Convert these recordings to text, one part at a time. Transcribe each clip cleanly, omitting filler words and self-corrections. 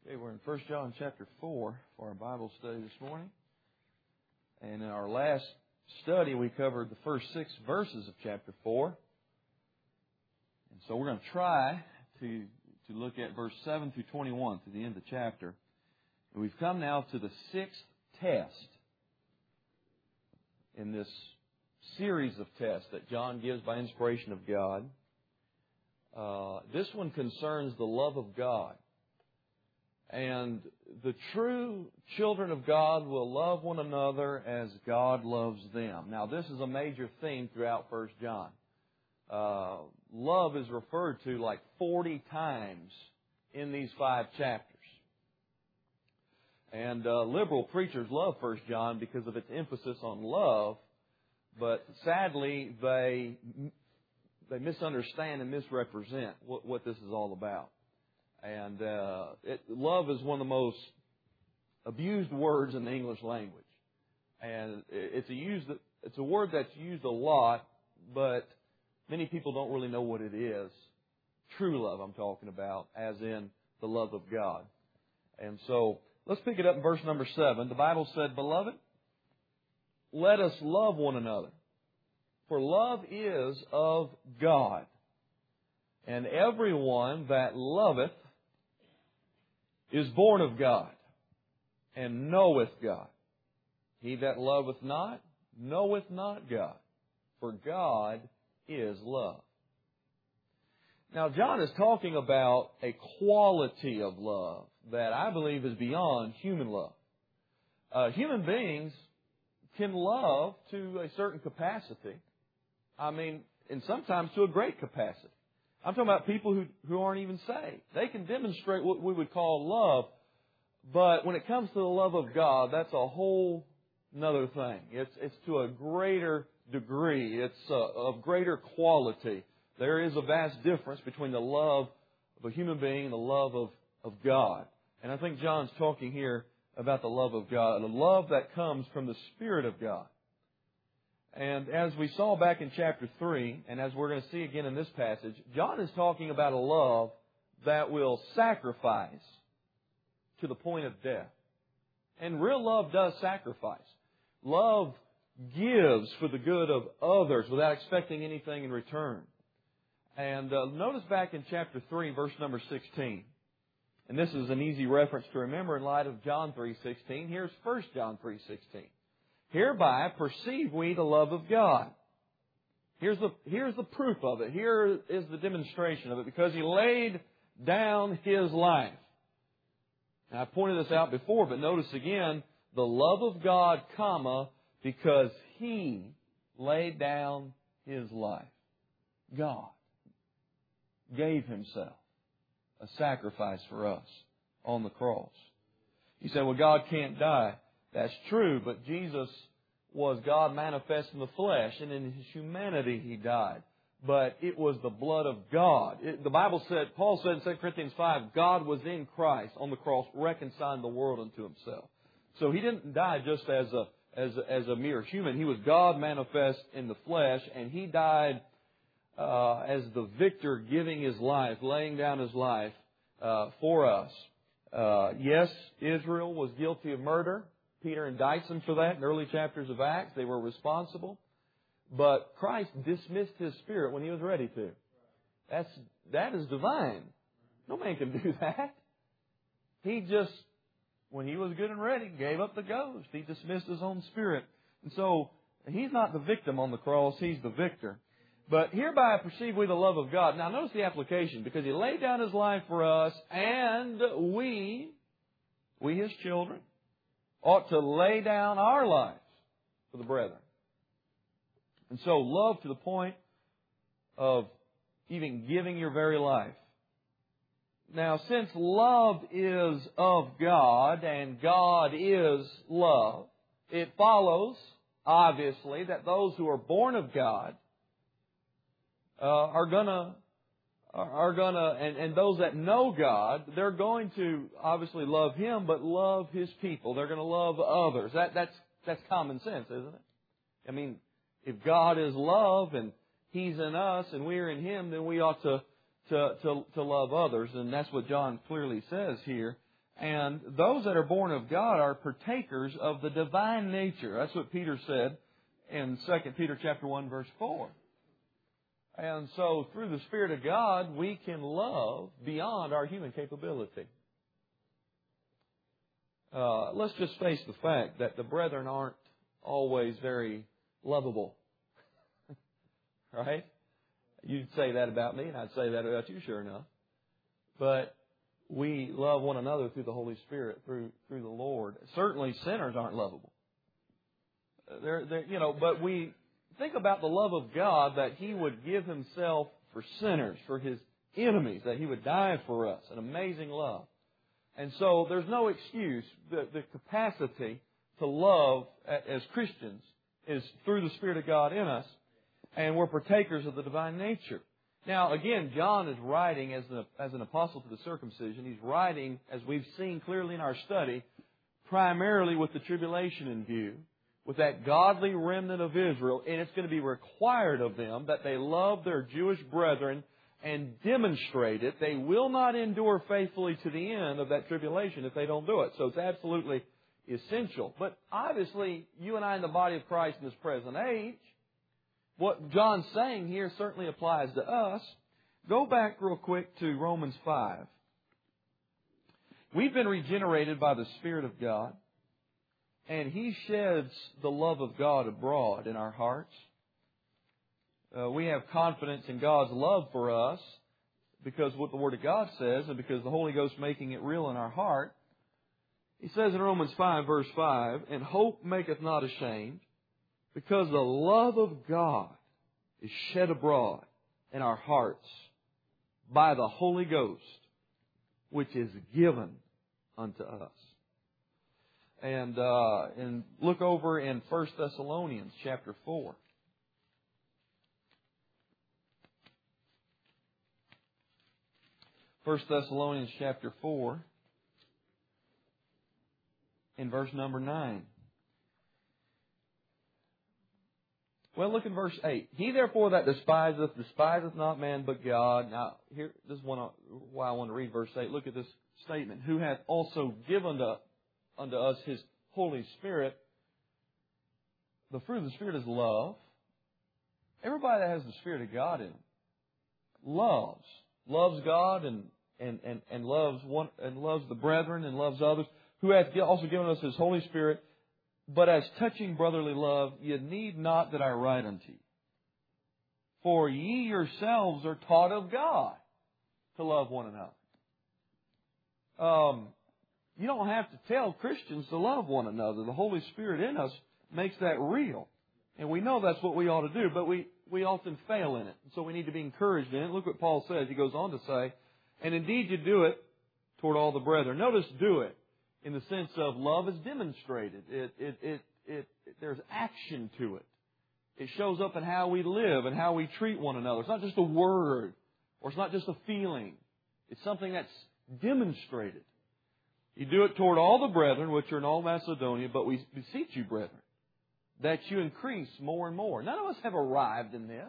Okay, we're in 1 John chapter 4 for our Bible study this morning. And in our last study, we covered the first 6 verses of chapter 4. And so we're going to try to look at verse 7 through 21 to the end of the chapter. And we've come now to the 6th test in this series of tests that John gives by inspiration of God. This one concerns the love of God. And the true children of God will love one another as God loves them. Now, this is a major theme throughout 1 John. Love is referred to like 40 times in these 5 chapters. And liberal preachers love 1 John because of its emphasis on love, but sadly they misunderstand and misrepresent what this is all about. And love is one of the most abused words in the English language. And it's a word that's used a lot, but many people don't really know what it is. True love I'm talking about, as in the love of God. And so, let's pick it up in verse number 7. The Bible said, "Beloved, let us love one another, for love is of God. And everyone that loveth is born of God, and knoweth God. He that loveth not, knoweth not God, for God is love." Now, John is talking about a quality of love that I believe is beyond human love. Human beings can love to a certain capacity. And sometimes to a great capacity. I'm talking about people who aren't even saved. They can demonstrate what we would call love, but when it comes to the love of God, that's a whole another thing. It's to a greater degree. It's of greater quality. There is a vast difference between the love of a human being and the love of God. And I think John's talking here about the love of God, the love that comes from the Spirit of God. And as we saw back in chapter 3, and as we're going to see again in this passage, John is talking about a love that will sacrifice to the point of death. And real love does sacrifice. Love gives for the good of others without expecting anything in return. And notice back in chapter 3, verse number 16. And this is an easy reference to remember in light of John 3:16. Here's 1 John 3:16. "Hereby perceive we the love of God." Here's the proof of it. Here is the demonstration of it. Because He laid down His life. Now, I pointed this out before, but notice again, the love of God, because He laid down His life. God gave Himself a sacrifice for us on the cross. You say, well, God can't die. That's true, but Jesus was God manifest in the flesh, and in His humanity He died. But it was the blood of God. The Bible said, Paul said in 2 Corinthians 5, God was in Christ on the cross, reconciling the world unto Himself. So He didn't die just as a mere human. He was God manifest in the flesh, and He died as the victor, giving His life, laying down His life for us. Yes, Israel was guilty of murder. Peter indicts them for that in early chapters of Acts. They were responsible. But Christ dismissed His Spirit when He was ready to. That is divine. No man can do that. He just, when He was good and ready, gave up the ghost. He dismissed His own Spirit. And so, He's not the victim on the cross. He's the victor. But hereby perceive we the love of God. Now notice the application. Because He laid down His life for us, and we His children, ought to lay down our lives for the brethren. And so love to the point of even giving your very life. Now, since love is of God and God is love, it follows, obviously, that those who are born of God are gonna, and those that know God, they're going to obviously love Him, but love His people. They're going to love others. That's common sense, isn't it? If God is love and He's in us and we're in Him, then we ought to love others. And that's what John clearly says here. And those that are born of God are partakers of the divine nature. That's what Peter said in 2 Peter chapter 1, verse 4. And so through the Spirit of God, we can love beyond our human capability. Let's just face the fact that the brethren aren't always very lovable. Right? You'd say that about me, and I'd say that about you, sure enough. But we love one another through the Holy Spirit, through the Lord. Certainly sinners aren't lovable. But we think about the love of God, that He would give Himself for sinners, for His enemies, that He would die for us. An amazing love. And so there's no excuse. The capacity to love as Christians is through the Spirit of God in us, and we're partakers of the divine nature. Now, again, John is writing as an apostle to the circumcision. He's writing, as we've seen clearly in our study, primarily with the tribulation in view, with that godly remnant of Israel, and it's going to be required of them that they love their Jewish brethren and demonstrate it. They will not endure faithfully to the end of that tribulation if they don't do it. So it's absolutely essential. But obviously, you and I in the body of Christ in this present age, what John's saying here certainly applies to us. Go back real quick to Romans 5. We've been regenerated by the Spirit of God, and He sheds the love of God abroad in our hearts. We have confidence in God's love for us because of what the Word of God says, and because the Holy Ghost making it real in our heart. He says in Romans 5, verse 5, "And hope maketh not ashamed, because the love of God is shed abroad in our hearts by the Holy Ghost, which is given unto us." And look over in 1 Thessalonians chapter 4. 1 Thessalonians chapter 4, in verse number 9. Well, look in verse 8. "He therefore that despiseth not man but God." Now, here, this is why I want to read verse 8. Look at this statement. "Who hath also given unto us His Holy Spirit." The fruit of the Spirit is love. Everybody that has the Spirit of God in them loves God and loves the brethren and loves others. "Who hath also given us His Holy Spirit. But as touching brotherly love, ye need not that I write unto you. For ye yourselves are taught of God to love one another." You don't have to tell Christians to love one another. The Holy Spirit in us makes that real. And we know that's what we ought to do, but we often fail in it. So we need to be encouraged in it. Look what Paul says. He goes on to say, "And indeed you do it toward all the brethren." Notice "do it" in the sense of love is demonstrated. There's action to it. It shows up in how we live and how we treat one another. It's not just a word, or it's not just a feeling. It's something that's demonstrated. "You do it toward all the brethren which are in all Macedonia, but we beseech you, brethren, that you increase more and more." None of us have arrived in this.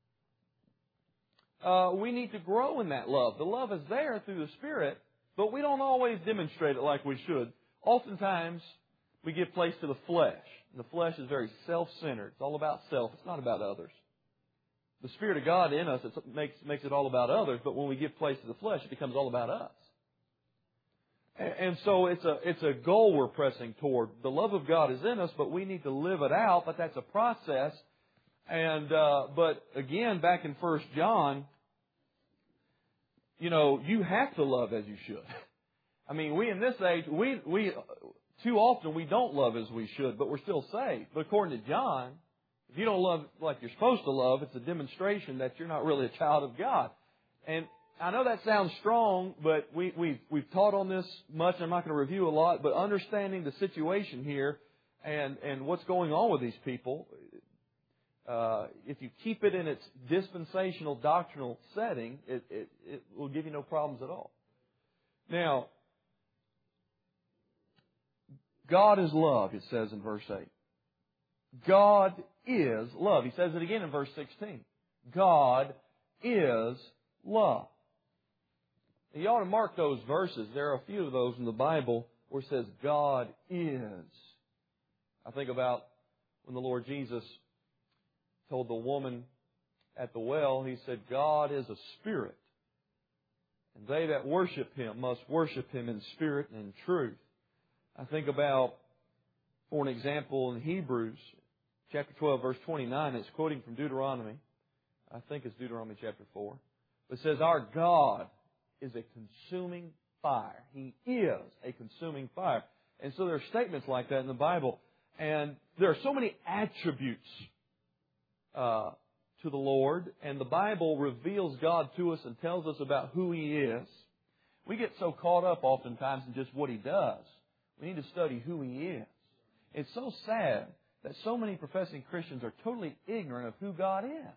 We need to grow in that love. The love is there through the Spirit, but we don't always demonstrate it like we should. Oftentimes, we give place to the flesh. The flesh is very self-centered. It's all about self. It's not about others. The Spirit of God in us makes it all about others, but when we give place to the flesh, it becomes all about us. And so it's a goal we're pressing toward. The love of God is in us, but we need to live it out, but that's a process. But again, back in 1 John, you have to love as you should. I mean, we in this age, we too often we don't love as we should, but we're still saved. But according to John, if you don't love like you're supposed to love, it's a demonstration that you're not really a child of God. And I know that sounds strong, but we've taught on this much. I'm not going to review a lot, but understanding the situation here and what's going on with these people, if you keep it in its dispensational doctrinal setting, it will give you no problems at all. Now, God is love, it says in verse 8. God is love. He says it again in verse 16. God is love. You ought to mark those verses. There are a few of those in the Bible where it says, God is. I think about when the Lord Jesus told the woman at the well, He said, God is a spirit. And they that worship Him must worship Him in spirit and in truth. I think about, for an example, in Hebrews, chapter 12, verse 29, it's quoting from Deuteronomy. I think it's Deuteronomy chapter 4. It says, our God is a consuming fire. He is a consuming fire. And so there are statements like that in the Bible. And there are so many attributes to the Lord. And the Bible reveals God to us and tells us about who He is. We get so caught up oftentimes in just what He does. We need to study who He is. It's so sad that so many professing Christians are totally ignorant of who God is.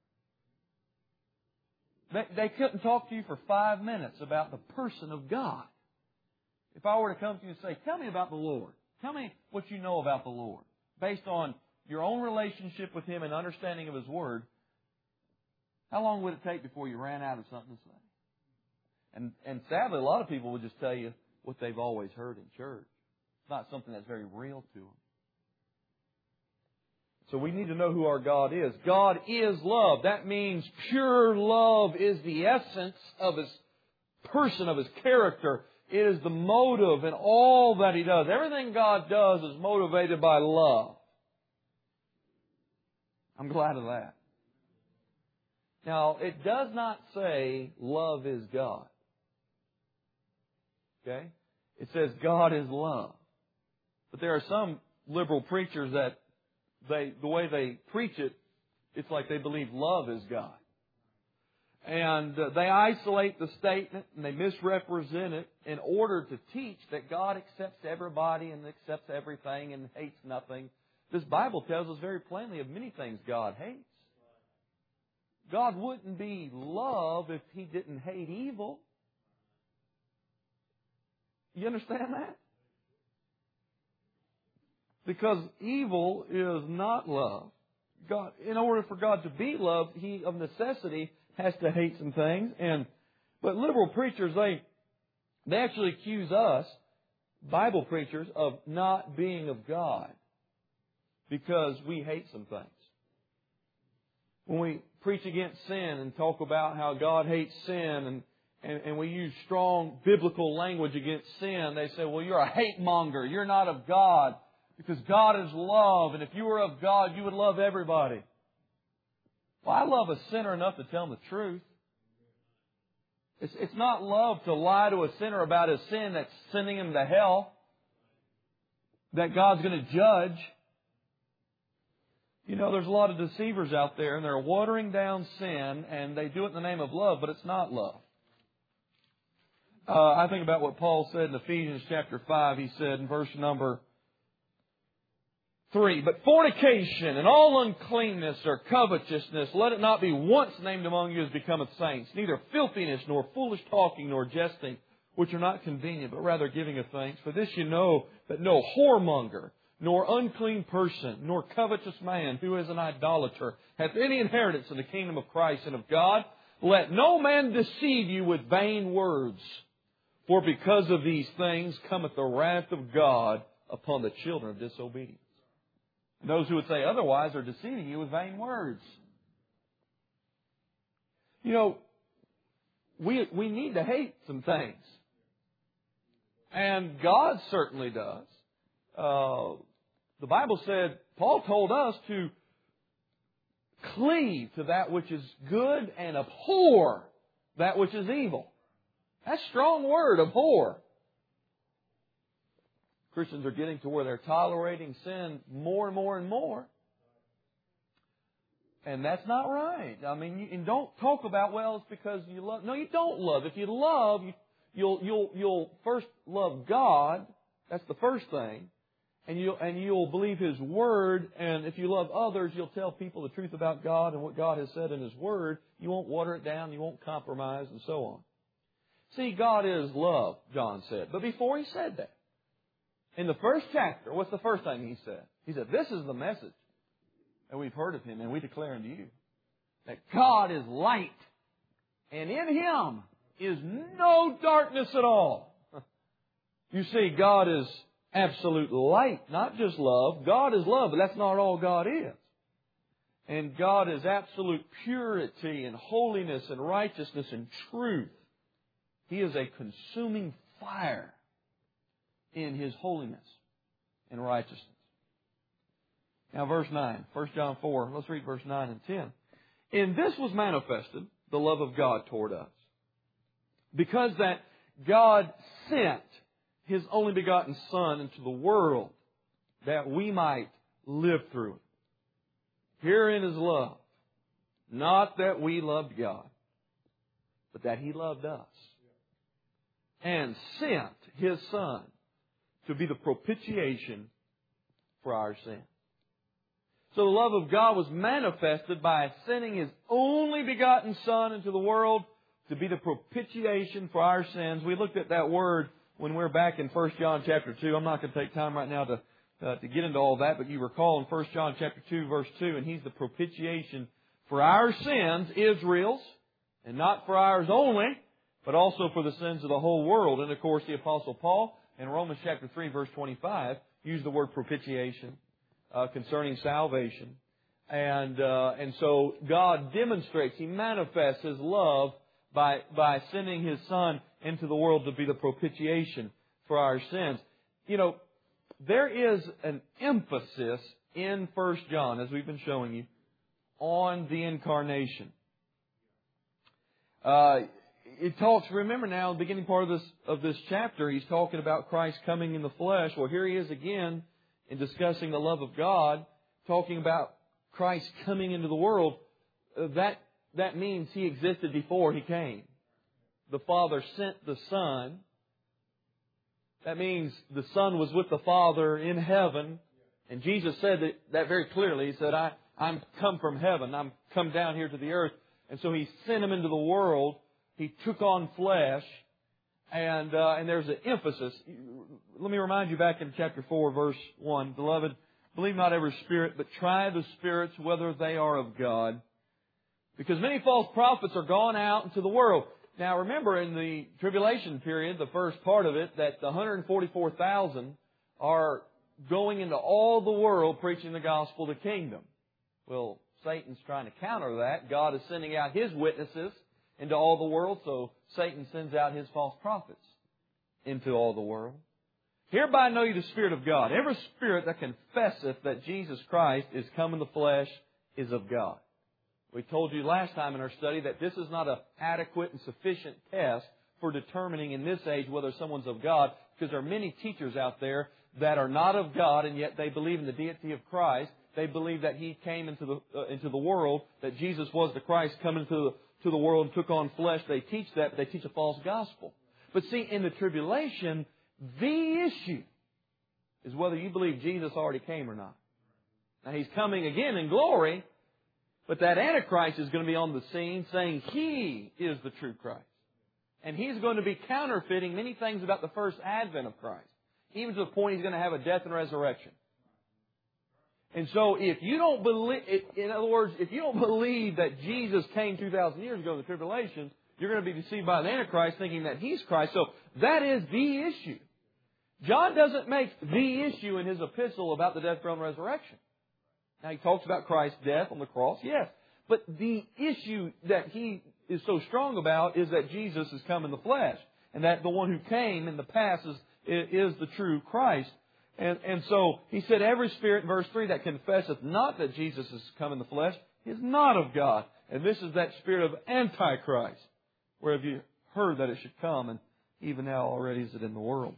They couldn't talk to you for 5 minutes about the person of God. If I were to come to you and say, tell me about the Lord. Tell me what you know about the Lord. Based on your own relationship with Him and understanding of His Word, how long would it take before you ran out of something to say? And sadly, a lot of people would just tell you what they've always heard in church. It's not something that's very real to them. So we need to know who our God is. God is love. That means pure love is the essence of His person, of His character. It is the motive in all that He does. Everything God does is motivated by love. I'm glad of that. Now, it does not say love is God. Okay? It says God is love. But there are some liberal preachers that the way they preach it, it's like they believe love is God. And they isolate the statement and they misrepresent it in order to teach that God accepts everybody and accepts everything and hates nothing. This Bible tells us very plainly of many things God hates. God wouldn't be love if He didn't hate evil. You understand that? Because evil is not love. God, in order for God to be love, He of necessity has to hate some things. But liberal preachers, they actually accuse us, Bible preachers, of not being of God because we hate some things. When we preach against sin and talk about how God hates sin and we use strong biblical language against sin, they say, well, you're a hate monger. You're not of God. Because God is love, and if you were of God, you would love everybody. Well, I love a sinner enough to tell him the truth. It's not love to lie to a sinner about his sin that's sending him to hell, that God's going to judge. You know, there's a lot of deceivers out there, and they're watering down sin, and they do it in the name of love, but it's not love. I think about what Paul said in Ephesians chapter 5. He said in verse number 3, but fornication and all uncleanness or covetousness, let it not be once named among you as becometh saints, neither filthiness, nor foolish talking, nor jesting, which are not convenient, but rather giving of thanks. For this you know, that no whoremonger, nor unclean person, nor covetous man, who is an idolater, hath any inheritance in the kingdom of Christ and of God. Let no man deceive you with vain words, for because of these things cometh the wrath of God upon the children of disobedience. And those who would say otherwise are deceiving you with vain words. You know, we need to hate some things. And God certainly does. The Bible said, Paul told us to cleave to that which is good and abhor that which is evil. That's a strong word, abhor. Christians are getting to where they're tolerating sin more and more and more. And that's not right. I mean, you don't talk about, well, it's because you love. No, you don't love. If you love, you'll first love God. That's the first thing. And you'll believe His Word. And if you love others, you'll tell people the truth about God and what God has said in His Word. You won't water it down. You won't compromise and so on. See, God is love, John said. But before He said that, in the first chapter, what's the first thing He said? He said, this is the message that we've heard of Him and we declare unto you. That God is light, and in Him is no darkness at all. You see, God is absolute light, not just love. God is love, but that's not all God is. And God is absolute purity and holiness and righteousness and truth. He is a consuming fire in His holiness and righteousness. Now verse 9, 1 John 4, let's read verse 9 and 10. In this was manifested the love of God toward us, because that God sent His only begotten Son into the world that we might live through it. Herein is love, not that we loved God, but that He loved us and sent His Son to be the propitiation for our sin. So the love of God was manifested by sending His only begotten Son into the world to be the propitiation for our sins. We looked at that word when we're back in 1 John chapter 2. I'm not going to take time right now to get into all that, but you recall in 1 John chapter 2, verse 2, and He's the propitiation for our sins, Israel's, and not for ours only, but also for the sins of the whole world. And of course, the Apostle Paul in Romans chapter 3, verse 25, used the word propitiation concerning salvation. And so God demonstrates, He manifests His love by sending His Son into the world to be the propitiation for our sins. You know, there is an emphasis in 1 John, as we've been showing you, on the incarnation. It talks, remember now, the beginning part of this chapter, he's talking about Christ coming in the flesh. Well, here he is again in discussing the love of God, talking about Christ coming into the world. That means He existed before He came. The Father sent the Son. That means the Son was with the Father in heaven. And Jesus said that very clearly. He said, I'm come from heaven. I'm come down here to the earth. And so He sent Him into the world. He took on flesh. And there's an emphasis. Let me remind you back in chapter 4, verse 1. Beloved, believe not every spirit, but try the spirits whether they are of God. Because many false prophets are gone out into the world. Now remember, in the tribulation period, the first part of it, that the 144,000 are going into all the world preaching the gospel of the kingdom. Well, Satan's trying to counter that. God is sending out His witnesses into all the world, so Satan sends out his false prophets into all the world. Hereby know you the Spirit of God. Every spirit that confesseth that Jesus Christ is come in the flesh is of God. We told you last time in our study that this is not an adequate and sufficient test for determining in this age whether someone's of God, because there are many teachers out there that are not of God, and yet they believe in the deity of Christ. They believe that He came into the world, that Jesus was the Christ coming to the world and took on flesh. They teach that, but they teach a false gospel. But see, in the tribulation, the issue is whether you believe Jesus already came or not. Now, He's coming again in glory, but that Antichrist is going to be on the scene saying He is the true Christ. And he's going to be counterfeiting many things about the first advent of Christ, even to the point he's going to have a death and resurrection. And so if you don't believe, in other words, if you don't believe that Jesus came 2,000 years ago in the tribulation, you're going to be deceived by the Antichrist thinking that He's Christ. So that is the issue. John doesn't make the issue in his epistle about the death, burial, and resurrection. Now, he talks about Christ's death on the cross, yes. But the issue that he is so strong about is that Jesus has come in the flesh, and that the one who came in the past is the true Christ. And so he said, every spirit, in verse 3, that confesseth not that Jesus has come in the flesh is not of God. And this is that spirit of Antichrist, where have you heard that it should come, and even now already is it in the world.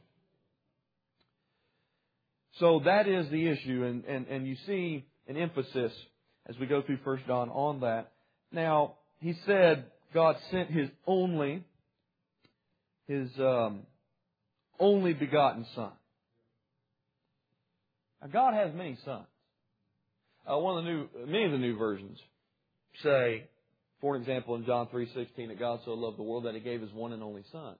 So that is the issue, and you see an emphasis as we go through 1 John on that. Now, he said God sent His only begotten Son. Now, God has many sons. Many of the new versions say, for example, in John 3:16, that God so loved the world that He gave His one and only Son.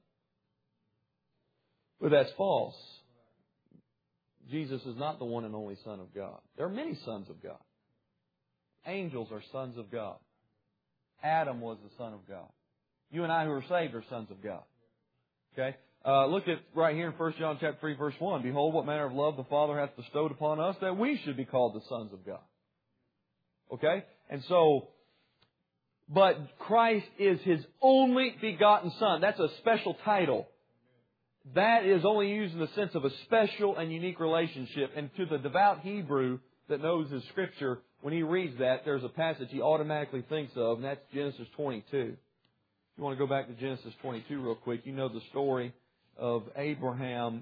But that's false. Jesus is not the one and only Son of God. There are many sons of God. Angels are sons of God. Adam was the Son of God. You and I who are saved are sons of God. Okay? Look at right here in 1 John chapter 3, verse 1. Behold, what manner of love the Father hath bestowed upon us, that we should be called the sons of God. Okay? And so, but Christ is His only begotten Son. That's a special title. That is only used in the sense of a special and unique relationship. And to the devout Hebrew that knows His Scripture, when he reads that, there's a passage he automatically thinks of, and that's Genesis 22. If you want to go back to Genesis 22 real quick, you know the story of Abraham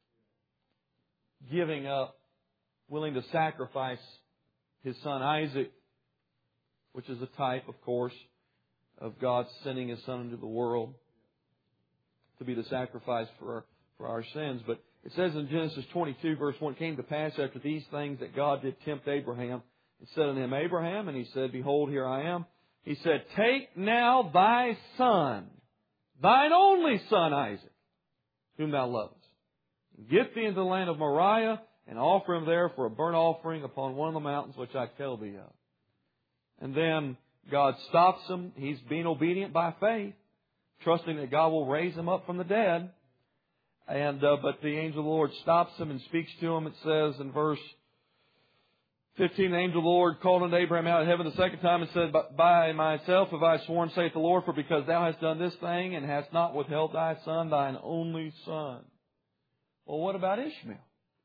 giving up, willing to sacrifice his son Isaac, which is a type, of course, of God sending His Son into the world to be the sacrifice for our sins. But it says in Genesis 22, verse 1, it came to pass after these things that God did tempt Abraham, and said unto him, Abraham, and he said, Behold, here I am. He said, Take now thy son, thine only son Isaac, whom thou lovest, and get thee into the land of Moriah, and offer him there for a burnt offering upon one of the mountains which I tell thee of. And then God stops him. He's being obedient by faith, trusting that God will raise him up from the dead. And but the angel of the Lord stops him and speaks to him. It says in verse 15, the angel of the Lord called unto Abraham out of heaven the second time and said, By myself have I sworn, saith the Lord, for because thou hast done this thing and hast not withheld thy son, thine only son. Well, what about Ishmael?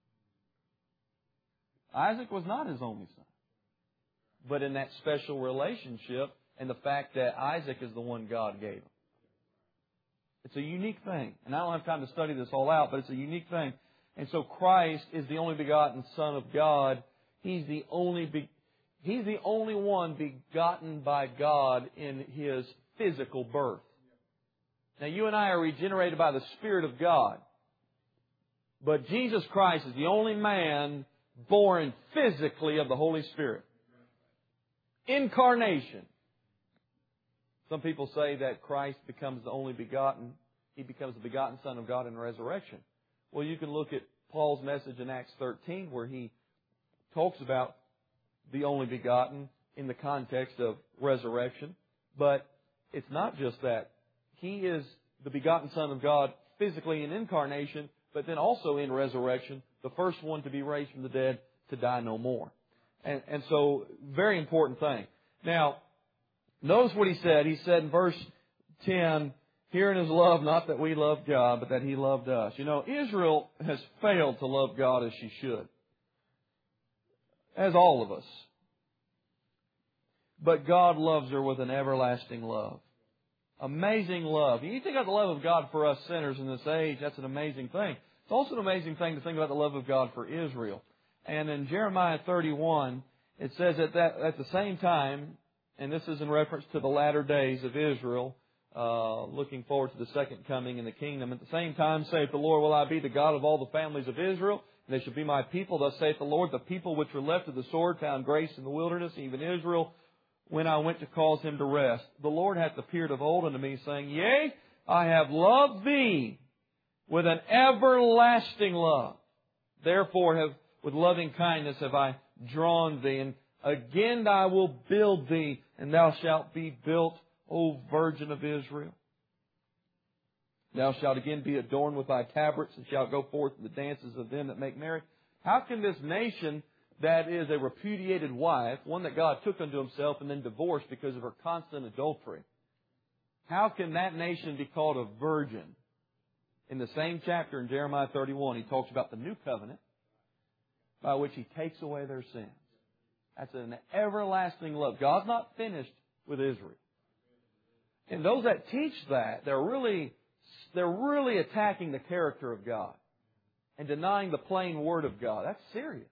Isaac was not his only son. But in that special relationship and the fact that Isaac is the one God gave him. It's a unique thing. And I don't have time to study this all out, but it's a unique thing. And so Christ is the only begotten Son of God. He's the only one begotten by God in His physical birth. Now you and I are regenerated by the Spirit of God. But Jesus Christ is the only man born physically of the Holy Spirit. Incarnation. Some people say that Christ becomes the only begotten. He becomes the begotten Son of God in resurrection. Well, you can look at Paul's message in Acts 13 where he talks about the only begotten in the context of resurrection. But it's not just that. He is the begotten Son of God physically in incarnation, but then also in resurrection, the first one to be raised from the dead to die no more. And so, very important thing. Now, notice what he said. He said in verse 10, Herein is love, not that we loved God, but that He loved us. You know, Israel has failed to love God as she should. As all of us. But God loves her with an everlasting love. Amazing love. You think about the love of God for us sinners in this age, that's an amazing thing. It's also an amazing thing to think about the love of God for Israel. And in Jeremiah 31, it says that at the same time, and this is in reference to the latter days of Israel, looking forward to the second coming in the kingdom. At the same time, saith the Lord, Will I be the God of all the families of Israel? And they shall be my people. Thus saith the Lord, The people which were left of the sword found grace in the wilderness, even Israel, when I went to cause him to rest. The Lord hath appeared of old unto me, saying, Yea, I have loved thee with an everlasting love. Therefore with loving kindness have I drawn thee, and again I will build thee, and thou shalt be built, O Virgin of Israel. Thou shalt again be adorned with thy tabrets, and shalt go forth in the dances of them that make merry. How can this nation that is a repudiated wife, one that God took unto Himself and then divorced because of her constant adultery, how can that nation be called a virgin? In the same chapter in Jeremiah 31, he talks about the new covenant by which He takes away their sins. That's an everlasting love. God's not finished with Israel. And those that teach that, they're really attacking the character of God and denying the plain Word of God. That's serious.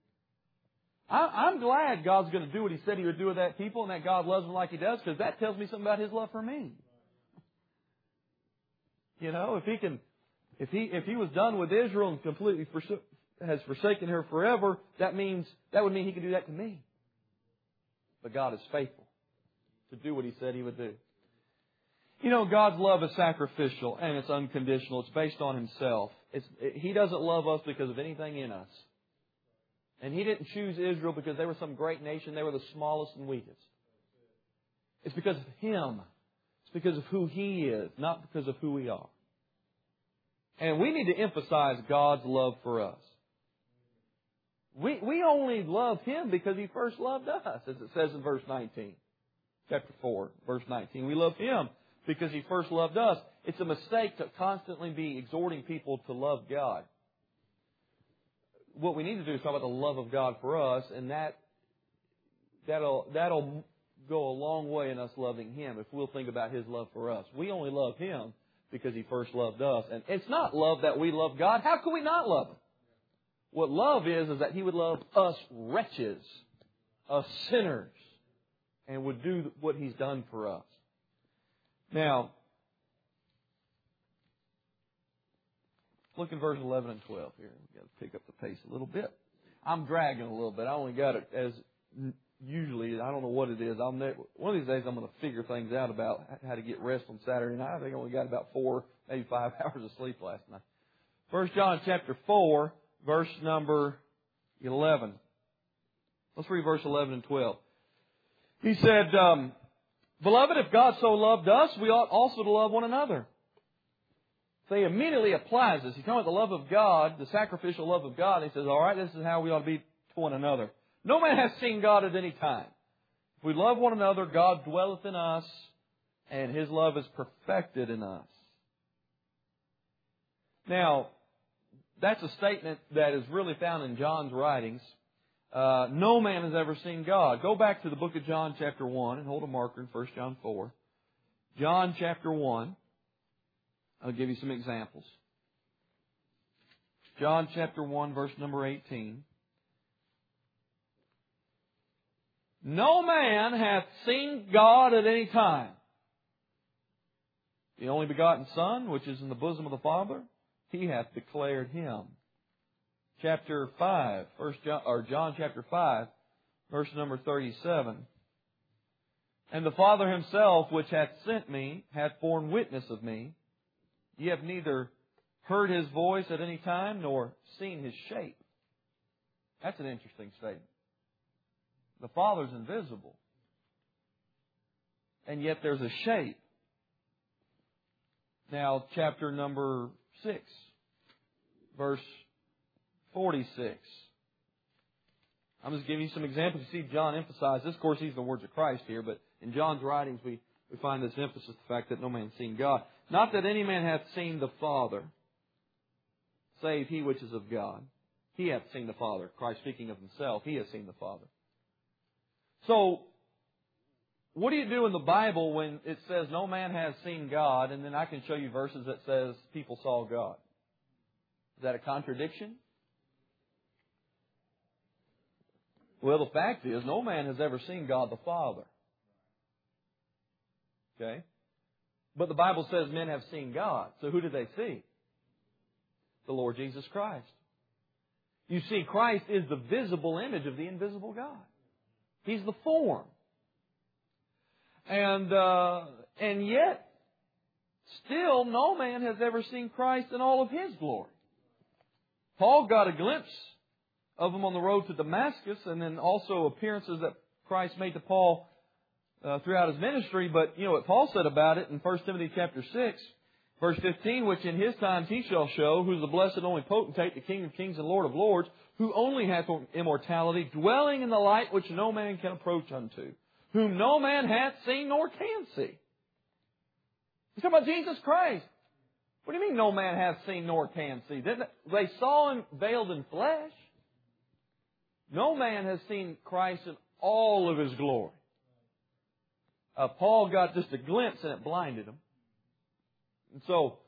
I'm glad God's going to do what He said He would do with that people and that God loves them like He does, because that tells me something about His love for me. You know, if He was done with Israel and completely has forsaken her forever, that would mean He can do that to me. But God is faithful to do what He said He would do. You know, God's love is sacrificial and it's unconditional. It's based on Himself. He doesn't love us because of anything in us. And He didn't choose Israel because they were some great nation. They were the smallest and weakest. It's because of Him. It's because of who He is, not because of who we are. And we need to emphasize God's love for us. We only love Him because He first loved us, as it says in verse 19. Chapter 4, verse 19. We love Him because He first loved us. It's a mistake to constantly be exhorting people to love God. What we need to do is talk about the love of God for us, and that'll go a long way in us loving Him if we'll think about His love for us. We only love Him because He first loved us. And it's not love that we love God. How could we not love Him? What love is that He would love us wretches, us sinners, and would do what He's done for us. Now, look in verse 11 and 12 here. We've got to pick up the pace a little bit. I'm dragging a little bit. I only got it as usually, I don't know what it is. One of these days I'm going to figure things out about how to get rest on Saturday night. I think I only got about 4, maybe 5 hours of sleep last night. 1 John chapter 4, verse number 11. Let's read verse 11 and 12. He said, Beloved, if God so loved us, we ought also to love one another. So he immediately applies this. He's talking about the love of God, the sacrificial love of God. And he says, all right, this is how we ought to be to one another. No man has seen God at any time. If we love one another, God dwelleth in us, and His love is perfected in us. Now, that's a statement that is really found in John's writings. No man has ever seen God. Go back to the book of John chapter 1 and hold a marker in 1 John 4. John chapter 1. I'll give you some examples. John chapter 1, verse number 18. No man hath seen God at any time. The only begotten Son, which is in the bosom of the Father, He hath declared Him. Chapter 5, John chapter 5, verse number 37. And the Father Himself, which hath sent me, hath borne witness of me. Ye have neither heard His voice at any time, nor seen His shape. That's an interesting statement. The Father's invisible. And yet there's a shape. Now, chapter number 6, verse 46. I'm just giving you some examples. You see John emphasize this. Of course, these are the words of Christ here, but in John's writings we find this emphasis, the fact that no man hath seen God. Not that any man hath seen the Father, save he which is of God. He hath seen the Father. Christ speaking of Himself, He has seen the Father. So, what do you do in the Bible when it says no man has seen God, and then I can show you verses that says people saw God? Is that a contradiction? Well, the fact is, no man has ever seen God the Father. Okay? But the Bible says men have seen God. So who did they see? The Lord Jesus Christ. You see, Christ is the visible image of the invisible God. He's the form. And yet, still, no man has ever seen Christ in all of His glory. Paul got a glimpse of Him on the road to Damascus, and then also appearances that Christ made to Paul throughout His ministry. But you know what Paul said about it in 1 Timothy chapter 6, verse 15, which in His times He shall show, who is the blessed only potentate, the King of kings and Lord of lords, who only hath immortality, dwelling in the light which no man can approach unto, whom no man hath seen nor can see. He's talking about Jesus Christ. What do you mean no man hath seen nor can see? They saw Him veiled in flesh. No man has seen Christ in all of His glory. Paul got just a glimpse and it blinded him. And so,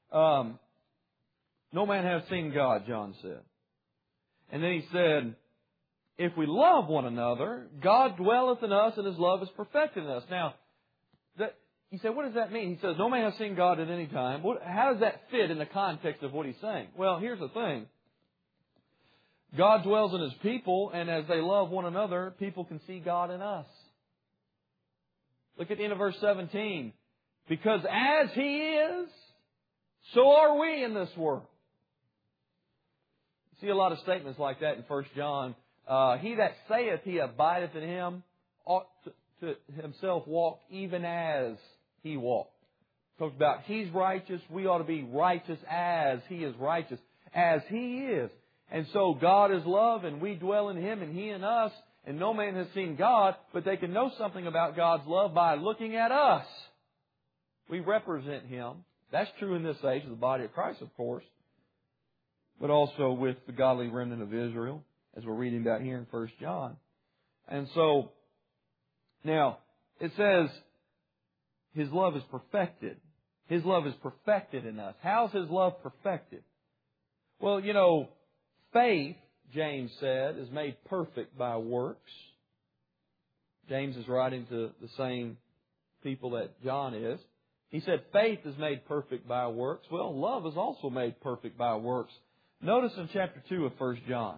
no man hath seen God, John said. And then he said, if we love one another, God dwelleth in us and His love is perfected in us. Now, you say, what does that mean? He says, no man has seen God at any time. How does that fit in the context of what he's saying? Well, here's the thing. God dwells in His people, and as they love one another, people can see God in us. Look at the end of verse 17. Because as He is, so are we in this world. You see a lot of statements like that in 1 John. He that saith he abideth in Him ought to himself walk even as He walked. Talks about He's righteous. We ought to be righteous as He is righteous, as He is. And so God is love, and we dwell in Him, and He in us. And no man has seen God, but they can know something about God's love by looking at us. We represent Him. That's true in this age of the body of Christ, of course, but also with the godly remnant of Israel, as we're reading about here in 1 John. And so, now, it says, His love is perfected. His love is perfected in us. How's His love perfected? Well, faith, James said, is made perfect by works. James is writing to the same people that John is. He said faith is made perfect by works. Well, love is also made perfect by works. Notice in chapter 2 of 1 John.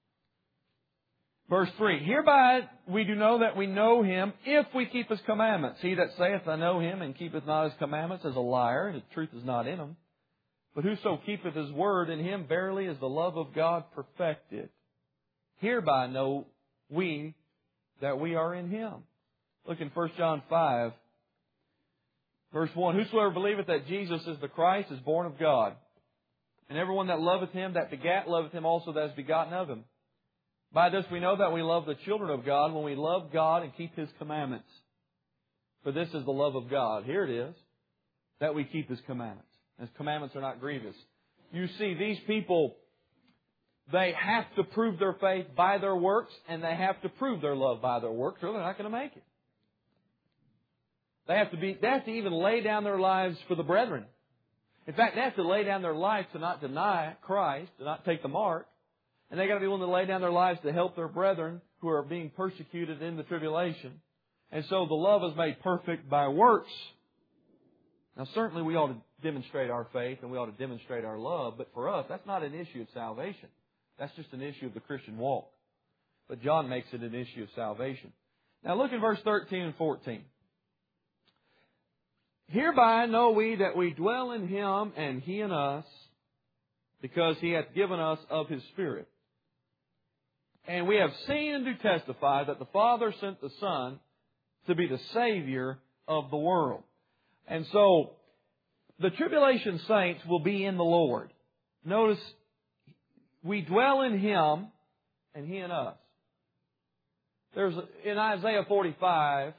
Verse 3, Hereby we do know that we know Him if we keep His commandments. He that saith, I know Him, and keepeth not His commandments, is a liar, and the truth is not in him. But whoso keepeth His word, in him verily is the love of God perfected. Hereby know we that we are in Him. Look in 1 John 5, verse 1. Whosoever believeth that Jesus is the Christ is born of God. And everyone that loveth Him, that begat, loveth Him also that is begotten of Him. By this we know that we love the children of God, when we love God and keep His commandments. For this is the love of God. Here it is, that we keep His commandments. His commandments are not grievous. You see, these people, they have to prove their faith by their works, and they have to prove their love by their works, or they're not going to make it. They have to even lay down their lives for the brethren. In fact, they have to lay down their lives to not deny Christ, to not take the mark. And they got to be willing to lay down their lives to help their brethren who are being persecuted in the tribulation. And so the love is made perfect by works. Now, certainly we ought to demonstrate our faith and we ought to demonstrate our love. But for us, that's not an issue of salvation. That's just an issue of the Christian walk. But John makes it an issue of salvation. Now look at verse 13 and 14. Hereby know we that we dwell in Him and He in us, because He hath given us of His Spirit. And we have seen and do testify that the Father sent the Son to be the Savior of the world. And so, the tribulation saints will be in the Lord. Notice, we dwell in Him and He in us. There's, in Isaiah 45,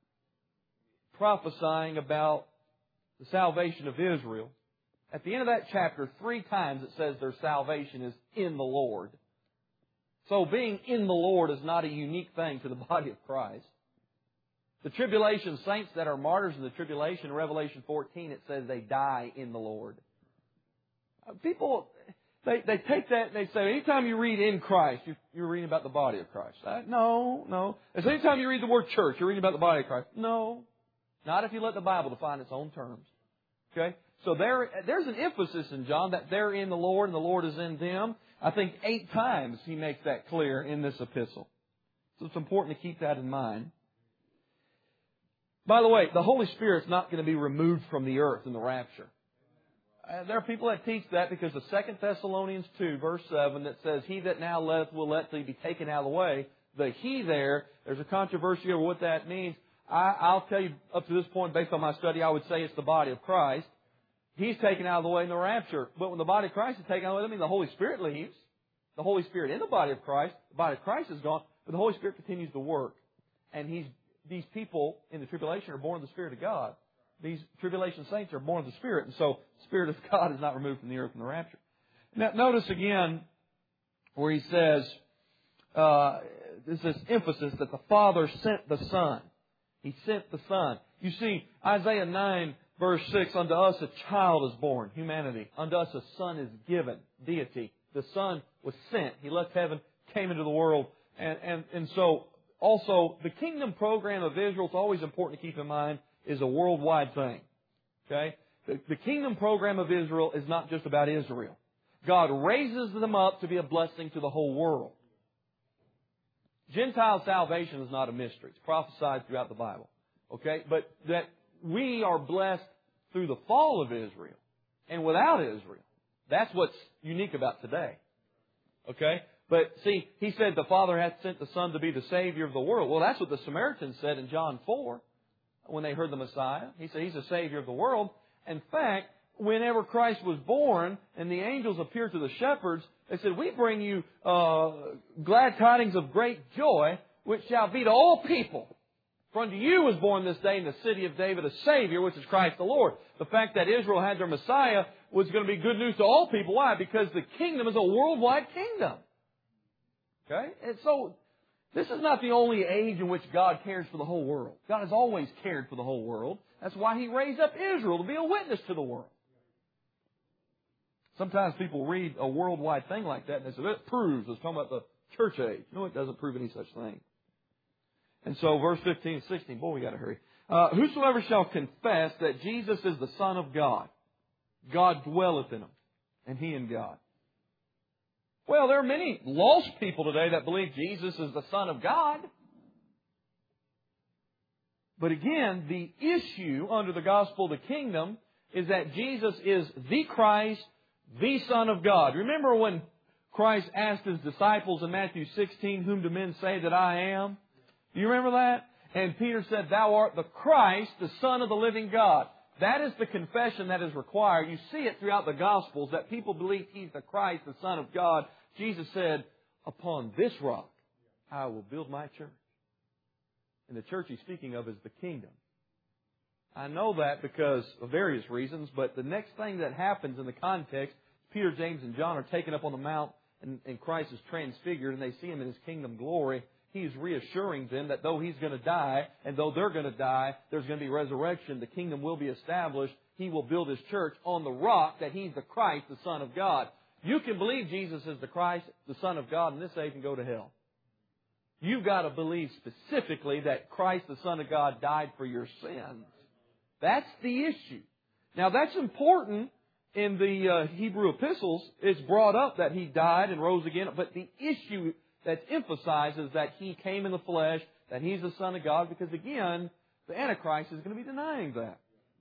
prophesying about the salvation of Israel. At the end of that chapter, 3 times it says their salvation is in the Lord. So being in the Lord is not a unique thing to the body of Christ. The tribulation saints that are martyrs in the tribulation, in Revelation 14, it says they die in the Lord. People, they take that and they say, anytime you read in Christ, you're reading about the body of Christ. No. They say, anytime you read the word church, you're reading about the body of Christ. No. Not if you let the Bible define its own terms. Okay? So there's an emphasis in John that they're in the Lord and the Lord is in them. I think 8 times he makes that clear in this epistle. So it's important to keep that in mind. By the way, the Holy Spirit's not going to be removed from the earth in the rapture. There are people that teach that because of 2 Thessalonians 2, verse 7, that says, He that now letteth will let thee be taken out of the way. The He there's a controversy over what that means. I'll tell you, up to this point, based on my study, I would say it's the body of Christ. He's taken out of the way in the rapture. But when the body of Christ is taken out of the way, that means the Holy Spirit leaves. The Holy Spirit in the body of Christ. The body of Christ is gone. But the Holy Spirit continues to work. And these people in the tribulation are born of the Spirit of God. These tribulation saints are born of the Spirit. And so the Spirit of God is not removed from the earth in the rapture. Now, notice again where he says, there's this emphasis that the Father sent the Son. He sent the Son. You see, Isaiah 9, verse 6, unto us a child is born, humanity. Unto us a Son is given, deity. The Son was sent. He left heaven, came into the world. And so, also, the kingdom program of Israel, it's always important to keep in mind, is a worldwide thing. Okay? The kingdom program of Israel is not just about Israel. God raises them up to be a blessing to the whole world. Gentile salvation is not a mystery. It's prophesied throughout the Bible. Okay? But that we are blessed through the fall of Israel and without Israel. That's what's unique about today. Okay? But see, he said the Father hath sent the Son to be the Savior of the world. Well, that's what the Samaritans said in John 4. when they heard the Messiah. He said He's the Savior of the world. In fact, whenever Christ was born and the angels appeared to the shepherds, they said, we bring you glad tidings of great joy, which shall be to all people. For unto you was born this day in the city of David a Savior, which is Christ the Lord. The fact that Israel had their Messiah was going to be good news to all people. Why? Because the kingdom is a worldwide kingdom. Okay? And so, this is not the only age in which God cares for the whole world. God has always cared for the whole world. That's why He raised up Israel to be a witness to the world. Sometimes people read a worldwide thing like that and they say, it proves, it's talking about the church age. No, it doesn't prove any such thing. And so verse 15 and 16, boy, we got to hurry. Whosoever shall confess that Jesus is the Son of God, God dwelleth in him, and he in God. Well, there are many lost people today that believe Jesus is the Son of God. But again, the issue under the gospel of the kingdom is that Jesus is the Christ, the Son of God. Remember when Christ asked His disciples in Matthew 16, whom do men say that I am? Do you remember that? And Peter said, thou art the Christ, the Son of the living God. That is the confession that is required. You see it throughout the Gospels that people believe He's the Christ, the Son of God. Jesus said, upon this rock I will build my church. And the church He's speaking of is the kingdom. I know that because of various reasons, but the next thing that happens in the context, Peter, James, and John are taken up on the mount and Christ is transfigured and they see Him in His kingdom glory. He's reassuring them that though He's going to die and though they're going to die, there's going to be resurrection. The kingdom will be established. He will build His church on the rock that He's the Christ, the Son of God. You can believe Jesus is the Christ, the Son of God, in this age and go to hell. You've got to believe specifically that Christ, the Son of God, died for your sins. That's the issue. Now, that's important in the Hebrew epistles. It's brought up that He died and rose again. But the issue that's emphasized is that He came in the flesh, that He's the Son of God, because again, the Antichrist is going to be denying that.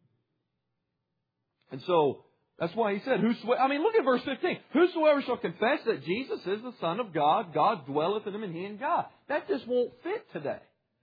And so, that's why He said, look at verse 15. Whosoever shall confess that Jesus is the Son of God, God dwelleth in him and he in God. That just won't fit today.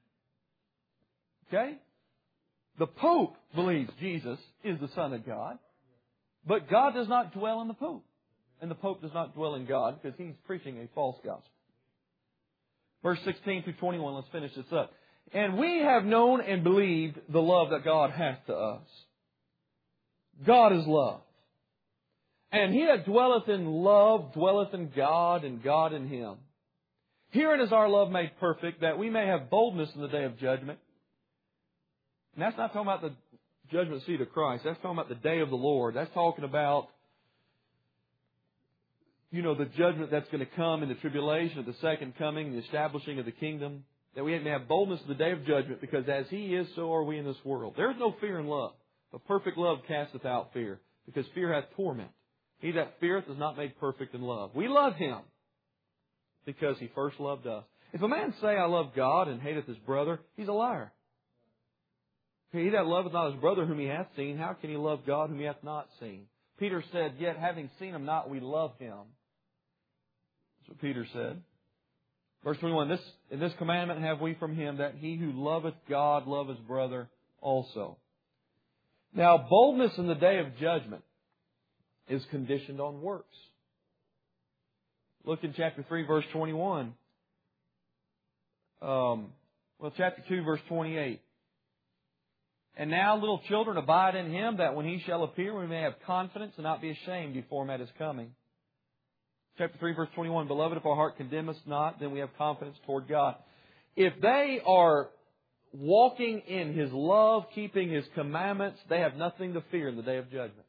Okay? The Pope believes Jesus is the Son of God, but God does not dwell in the Pope. And the Pope does not dwell in God because he's preaching a false gospel. Verse 16 through 21, let's finish this up. And we have known and believed the love that God hath to us. God is love. And he that dwelleth in love dwelleth in God, and God in him. Herein is our love made perfect, that we may have boldness in the day of judgment. And that's not talking about the judgment seat of Christ. That's talking about the day of the Lord. That's talking about, the judgment that's going to come in the tribulation of the second coming, the establishing of the kingdom. That we may have boldness in the day of judgment, because as He is, so are we in this world. There is no fear in love. But perfect love casteth out fear, because fear hath torment. He that feareth is not made perfect in love. We love Him because He first loved us. If a man say, I love God, and hateth his brother, he's a liar. He that loveth not his brother whom he hath seen, how can he love God whom he hath not seen? Peter said, yet having seen Him not, we love Him. That's what Peter said. Verse 21, in this commandment have we from Him, that he who loveth God love his brother also. Now, boldness in the day of judgment is conditioned on works. Look in chapter 3, verse 21. Chapter 2, verse 28. And now, little children, abide in Him, that when He shall appear, we may have confidence and not be ashamed before Him at His coming. Chapter 3, verse 21. Beloved, if our heart condemn us not, then we have confidence toward God. If they are walking in His love, keeping His commandments, they have nothing to fear in the day of judgment.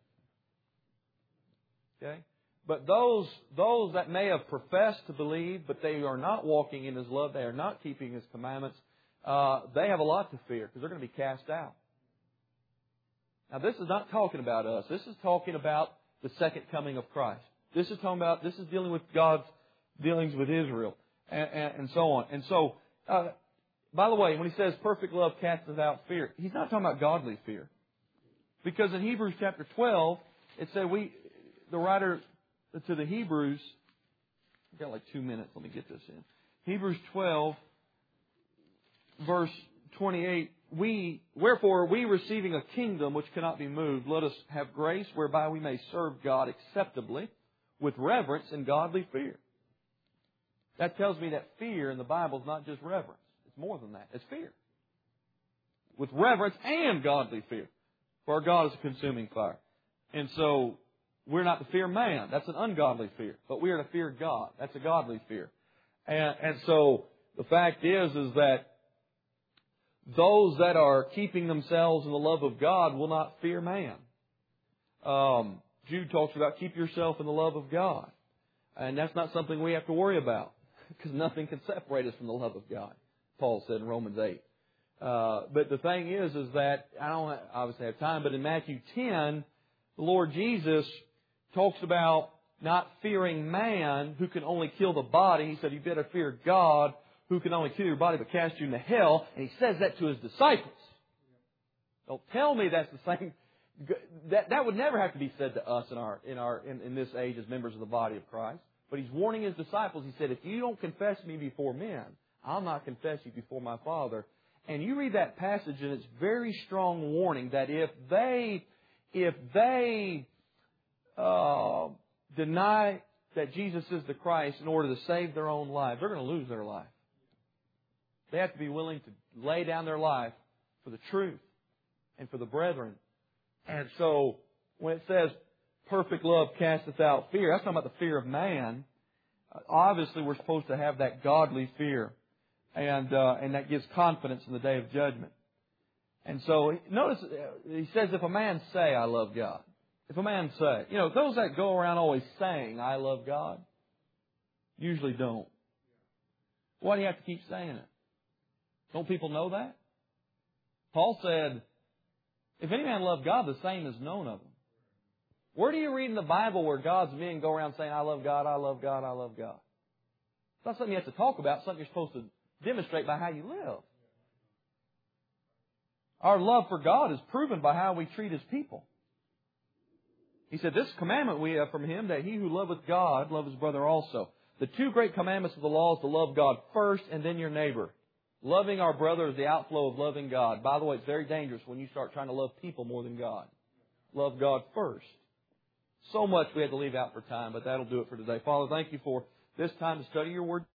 Okay? But those that may have professed to believe, but they are not walking in His love, they are not keeping His commandments, they have a lot to fear, because they're going to be cast out. Now, this is not talking about us. This is talking about the second coming of Christ. This is dealing with God's dealings with Israel, and so on. And so, by the way, when He says perfect love casteth out fear, He's not talking about godly fear. Because in Hebrews chapter 12, it said the writer to the Hebrews, I've got like 2 minutes, let me get this in. Hebrews 12, verse 28, Wherefore, we receiving a kingdom which cannot be moved, let us have grace whereby we may serve God acceptably with reverence and godly fear. That tells me that fear in the Bible is not just reverence. It's more than that. It's fear. With reverence and godly fear. For our God is a consuming fire. And so, we're not to fear man. That's an ungodly fear. But we are to fear God. That's a godly fear. And so, the fact is that those that are keeping themselves in the love of God will not fear man. Jude talks about keep yourself in the love of God. And that's not something we have to worry about. Because nothing can separate us from the love of God, Paul said in Romans 8. But the thing is that, I don't obviously have time, but in Matthew 10, the Lord Jesus talks about not fearing man who can only kill the body. He said, you better fear God who can only kill your body but cast you into hell. And He says that to His disciples. Don't tell me that's the same. That would never have to be said to us in this age as members of the body of Christ. But He's warning His disciples. He said, if you don't confess me before men, I'll not confess you before my Father. And you read that passage, and it's very strong warning that if they deny that Jesus is the Christ in order to save their own life, they're going to lose their life. They have to be willing to lay down their life for the truth and for the brethren. And so, when it says, perfect love casteth out fear, that's not about the fear of man. Obviously, we're supposed to have that godly fear. And that gives confidence in the day of judgment. And so, notice, he says, if a man say, I love God. If a man say, those that go around always saying, I love God, usually don't. Why do you have to keep saying it? Don't people know that? Paul said, if any man love God, the same is known of him. Where do you read in the Bible where God's men go around saying, I love God, I love God, I love God? It's not something you have to talk about. It's something you're supposed to demonstrate by how you live. Our love for God is proven by how we treat His people. He said, this commandment we have from Him, that he who loveth God, love his brother also. The two great commandments of the law is to love God first and then your neighbor. Loving our brother is the outflow of loving God. By the way, it's very dangerous when you start trying to love people more than God. Love God first. So much we had to leave out for time, but that'll do it for today. Father, thank you for this time to study your Word.